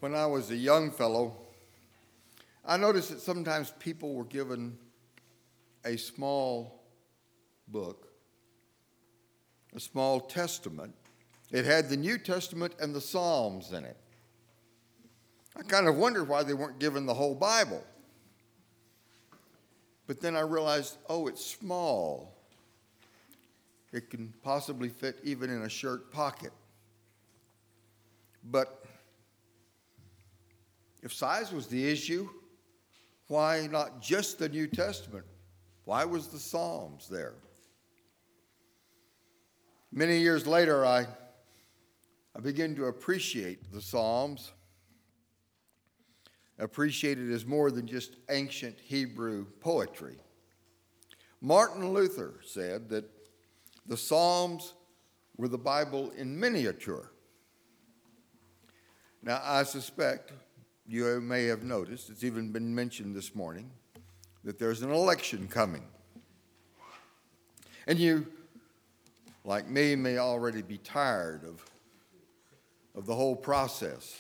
When I was a young fellow, I noticed that sometimes people were given a small book, a small testament. It had the New Testament and the Psalms in it. I kind of wondered why they weren't given the whole Bible. But then I realized, it's small. It can possibly fit even in a shirt pocket. But if size was the issue, why not just the New Testament? Why was the Psalms there? Many years later, I began to appreciate the Psalms, appreciate it as more than just ancient Hebrew poetry. Martin Luther said that the Psalms were the Bible in miniature. Now, I suspect you may have noticed, it's even been mentioned this morning, that there's an election coming. And you, like me, may already be tired of the whole process.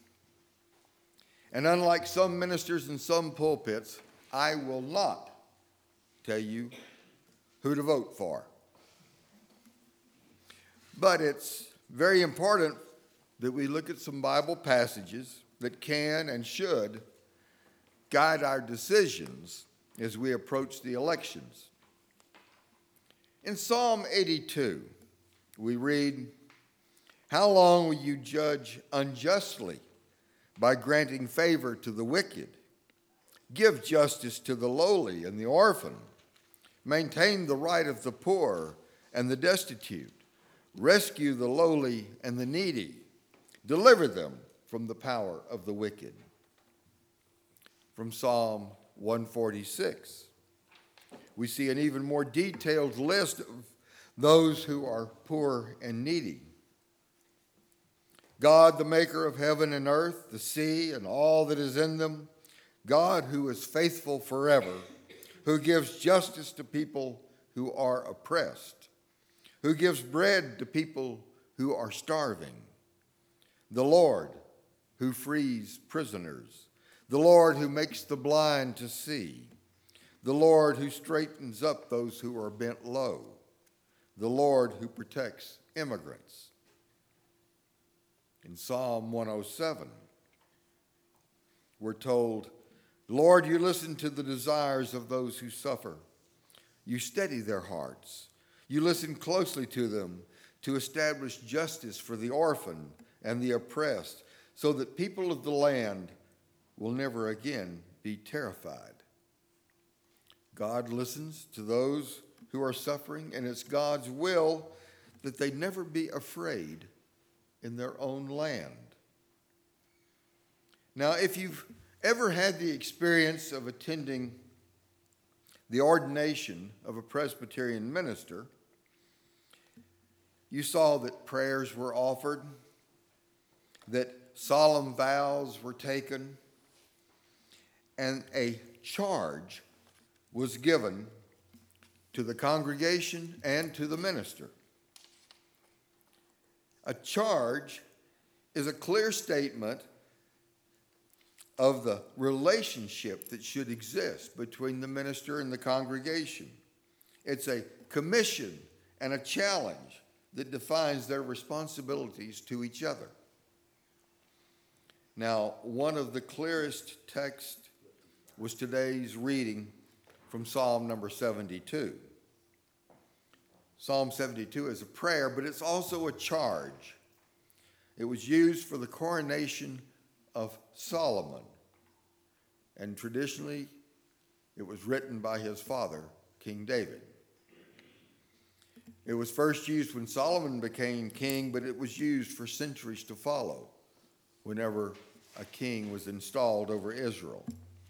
And unlike some ministers in some pulpits, I will not tell you who to vote for. But it's very important that we look at some Bible passages that can and should guide our decisions as we approach the elections. In Psalm 82, we read, "How long will you judge unjustly by granting favor to the wicked? Give justice to the lowly and the orphan. Maintain the right of the poor and the destitute. Rescue the lowly and the needy. Deliver them from the power of the wicked." From Psalm 146, we see an even more detailed list of those who are poor and needy. God, the maker of heaven and earth, the sea, and all that is in them, God who is faithful forever, who gives justice to people who are oppressed, who gives bread to people who are starving, the Lord who frees prisoners, the Lord who makes the blind to see, the Lord who straightens up those who are bent low, the Lord who protects immigrants. In Psalm 107, we're told, "Lord, you listen to the desires of those who suffer. You steady their hearts. You listen closely to them to establish justice for the orphan and the oppressed, so that people of the land will never again be terrified." God listens to those who are suffering, and it's God's will that they never be afraid in their own land. Now, if you've ever had the experience of attending the ordination of a Presbyterian minister, you saw that prayers were offered, that solemn vows were taken, and a charge was given to the congregation and to the minister. A charge is a clear statement of the relationship that should exist between the minister and the congregation. It's a commission and a challenge that defines their responsibilities to each other. Now, one of the clearest texts was today's reading from Psalm number 72. Psalm 72 is a prayer, but it's also a charge. It was used for the coronation of Solomon, and traditionally it was written by his father, King David. It was first used when Solomon became king, but it was used for centuries to follow whenever a king was installed over Israel.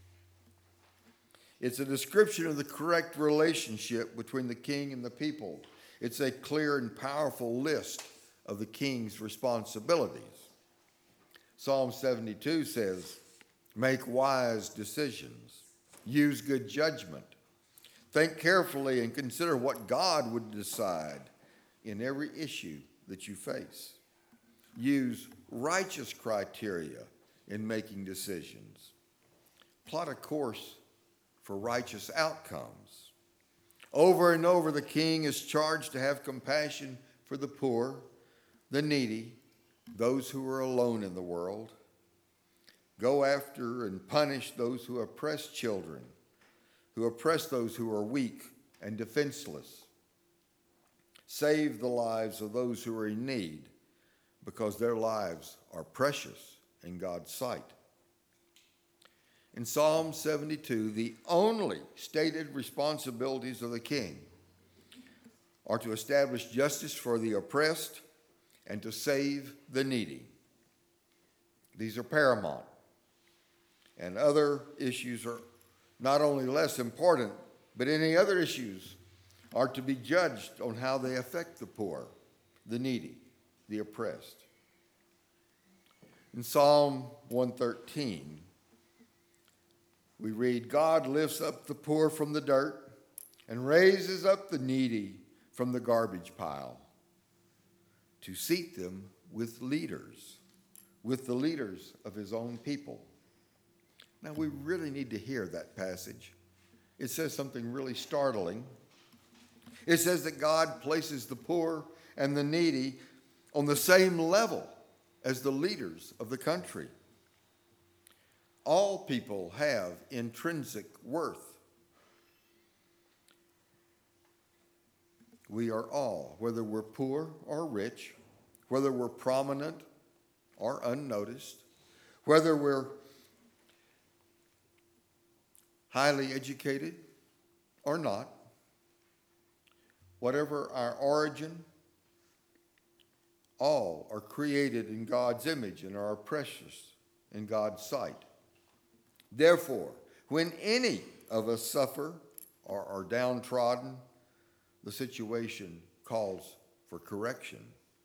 It's a description of the correct relationship between the king and the people. It's a clear and powerful list of the king's responsibilities. Psalm 72 says, "Make wise decisions, use good judgment, think carefully and consider what God would decide in every issue that you face. Use righteous criteria in making decisions. Plot a course for righteous outcomes. Over and over, the king is charged to have compassion for the poor, the needy, those who are alone in the world. Go after and punish those who oppress children, who oppress those who are weak and defenseless. Save the lives of those who are in need, because their lives are precious in God's sight. In Psalm 72, the only stated responsibilities of the king are to establish justice for the oppressed and to save the needy. These are paramount. And other issues are not only less important, but any other issues are to be judged on how they affect the poor, the needy, the oppressed. In Psalm 113, we read, God lifts up the poor from the dirt and raises up the needy from the garbage pile to seat them with leaders, with the leaders of his own people. Now, we really need to hear that passage. It says something really startling. It says that God places the poor and the needy on the same level as the leaders of the country. All people have intrinsic worth. We are all, whether we're poor or rich, whether we're prominent or unnoticed, whether we're highly educated or not, whatever our origin, all are created in God's image and are precious in God's sight. Therefore, when any of us suffer or are downtrodden, the situation calls for correction.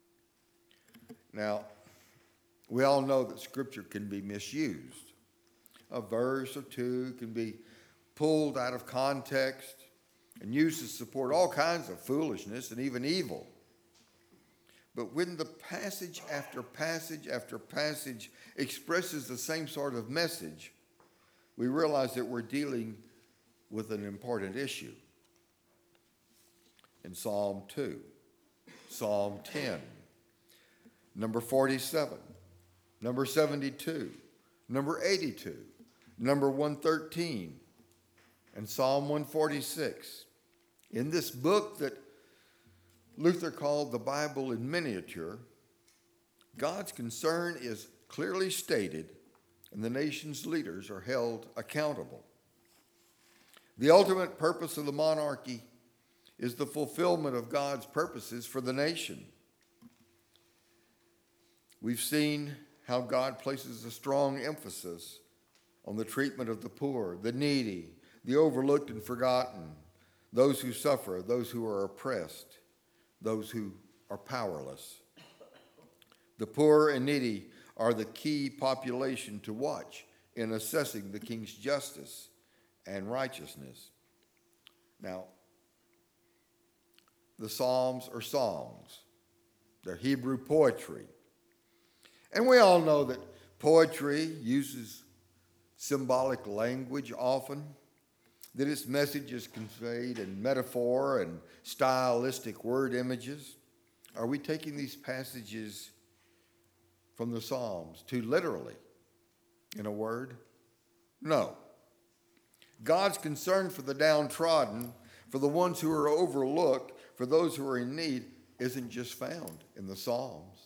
Now, we all know that Scripture can be misused. A verse or two can be pulled out of context and used to support all kinds of foolishness and even evil. But when the passage after passage after passage expresses the same sort of message, we realize that we're dealing with an important issue. In Psalm 2, Psalm 10, number 47, number 72, number 82, number 113, and Psalm 146. In this book that Luther called the Bible in miniature, God's concern is clearly stated, and the nation's leaders are held accountable. The ultimate purpose of the monarchy is the fulfillment of God's purposes for the nation. We've seen how God places a strong emphasis on the treatment of the poor, the needy, the overlooked and forgotten, those who suffer, those who are oppressed, those who are powerless. The poor and needy are the key population to watch in assessing the king's justice and righteousness. Now, the Psalms are songs. They're Hebrew poetry. And we all know that poetry uses symbolic language often, that its message is conveyed in metaphor and stylistic word images. Are we taking these passages from the Psalms too literally, in a word? No. God's concern for the downtrodden, for the ones who are overlooked, for those who are in need, isn't just found in the Psalms.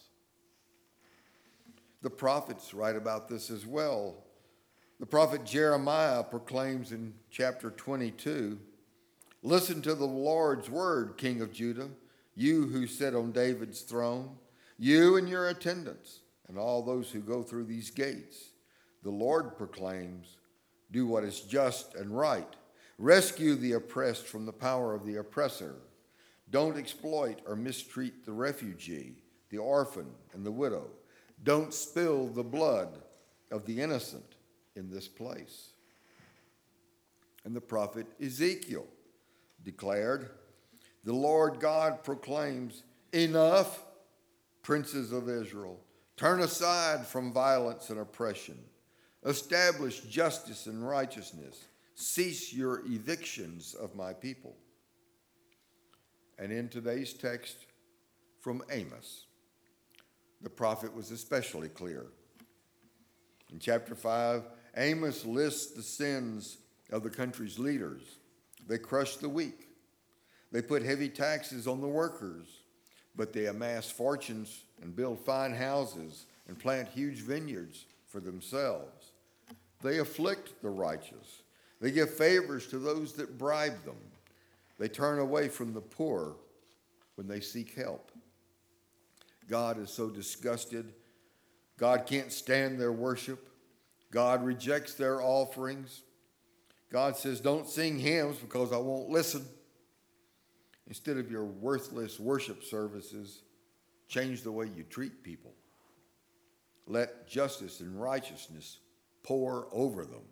The prophets write about this as well. The prophet Jeremiah proclaims in chapter 22, "Listen to the Lord's word, King of Judah, you who sit on David's throne, you and your attendants, and all those who go through these gates. The Lord proclaims, do what is just and right. Rescue the oppressed from the power of the oppressor. Don't exploit or mistreat the refugee, the orphan, and the widow. Don't spill the blood of the innocent in this place." And the prophet Ezekiel declared, "The Lord God proclaims, enough, princes of Israel. Turn aside from violence and oppression. Establish justice and righteousness. Cease your evictions of my people. And in today's text from Amos, the prophet was especially clear. In chapter 5, Amos lists the sins of the country's leaders. They crush the weak. They put heavy taxes on the workers, but they amass fortunes and build fine houses and plant huge vineyards for themselves. They afflict the righteous. They give favors to those that bribe them. They turn away from the poor when they seek help. God is so disgusted. God can't stand their worship. God rejects their offerings. God says, don't sing hymns because I won't listen. Instead of your worthless worship services, change the way you treat people. Let justice and righteousness pour over them.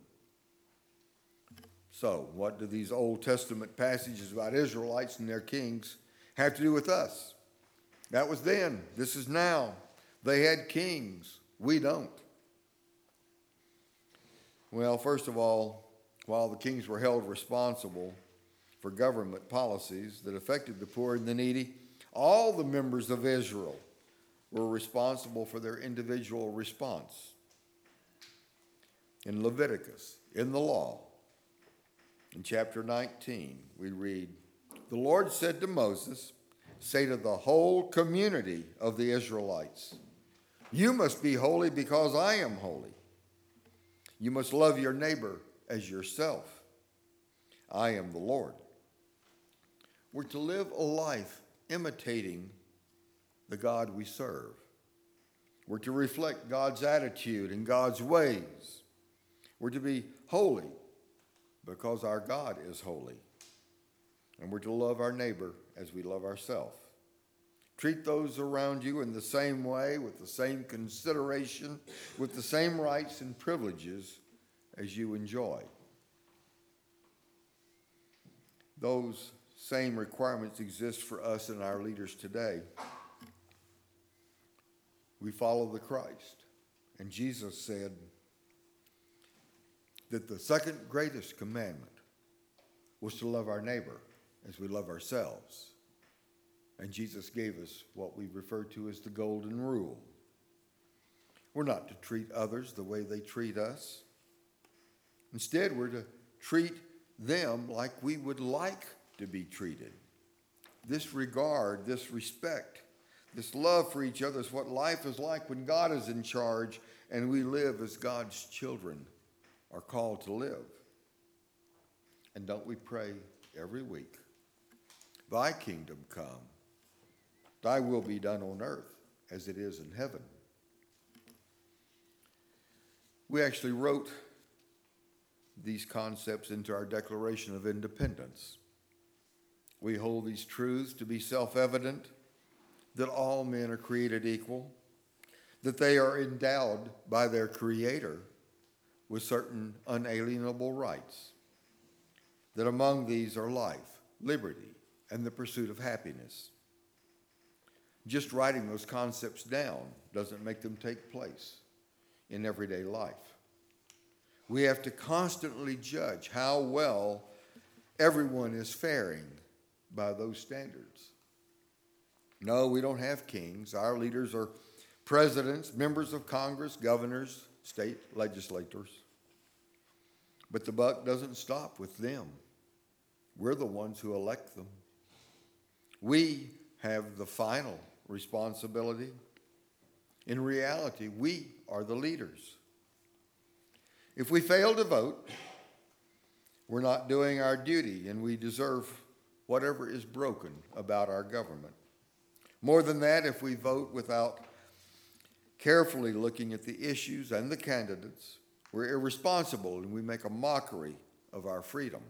So, what do these Old Testament passages about Israelites and their kings have to do with us? That was then. This is now. They had kings. We don't. Well, first of all, while the kings were held responsible for government policies that affected the poor and the needy, all the members of Israel were responsible for their individual response. In Leviticus, in the law, in chapter 19, we read, "The Lord said to Moses, say to the whole community of the Israelites, you must be holy because I am holy. You must love your neighbor as yourself. I am the Lord." We're to live a life imitating the God we serve. We're to reflect God's attitude and God's ways. We're to be holy because our God is holy. And we're to love our neighbor as we love ourselves. Treat those around you in the same way, with the same consideration, with the same rights and privileges as you enjoy. Those same requirements exist for us and our leaders today. We follow the Christ. And Jesus said that the second greatest commandment was to love our neighbor as we love ourselves. And Jesus gave us what we refer to as the golden rule. We're not to treat others the way they treat us. Instead, we're to treat them like we would like to be treated. This regard, this respect, this love for each other is what life is like when God is in charge and we live as God's children are called to live. And don't we pray every week, "Thy kingdom come, thy will be done on earth as it is in heaven." We actually wrote these concepts into our Declaration of Independence. We hold these truths to be self-evident, that all men are created equal, that they are endowed by their Creator with certain unalienable rights, that among these are life, liberty, and the pursuit of happiness. Just writing those concepts down doesn't make them take place in everyday life. We have to constantly judge how well everyone is faring by those standards. No, we don't have kings. Our leaders are presidents, members of Congress, governors, state legislators. But the buck doesn't stop with them. We're the ones who elect them. We have the final responsibility. In reality, we are the leaders. If we fail to vote, we're not doing our duty, and we deserve whatever is broken about our government. More than that, if we vote without carefully looking at the issues and the candidates, we're irresponsible and we make a mockery of our freedom.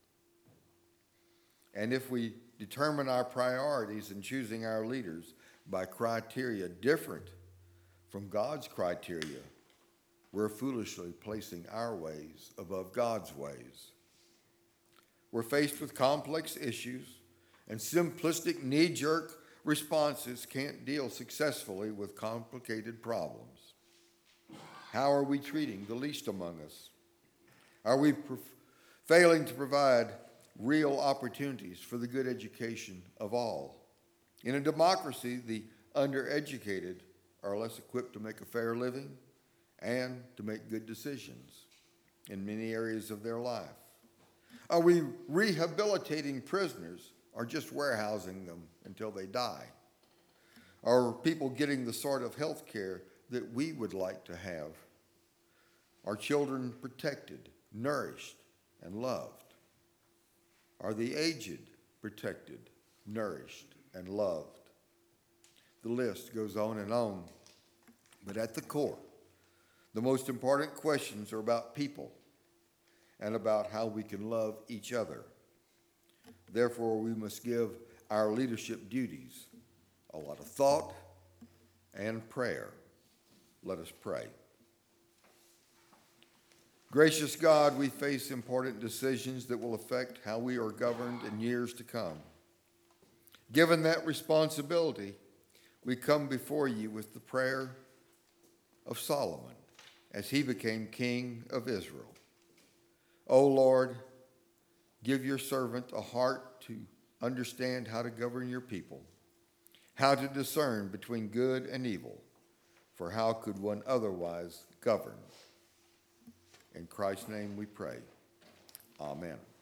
And if we determine our priorities in choosing our leaders by criteria different from God's criteria, we're foolishly placing our ways above God's ways. We're faced with complex issues, and simplistic knee-jerk responses can't deal successfully with complicated problems. How are we treating the least among us? Are we failing to provide real opportunities for the good education of all? In a democracy, the undereducated are less equipped to make a fair living and to make good decisions in many areas of their life. Are we rehabilitating prisoners or just warehousing them until they die? Are people getting the sort of health care that we would like to have? Are children protected, nourished, and loved? Are the aged protected, nourished, and loved? The list goes on and on. But at the core, the most important questions are about people and about how we can love each other. Therefore, we must give our leadership duties a lot of thought and prayer. Let us pray. Gracious God, we face important decisions that will affect how we are governed in years to come. Given that responsibility, we come before you with the prayer of Solomon as he became king of Israel. O Lord, give your servant a heart to understand how to govern your people, how to discern between good and evil, for how could one otherwise govern? In Christ's name we pray. Amen.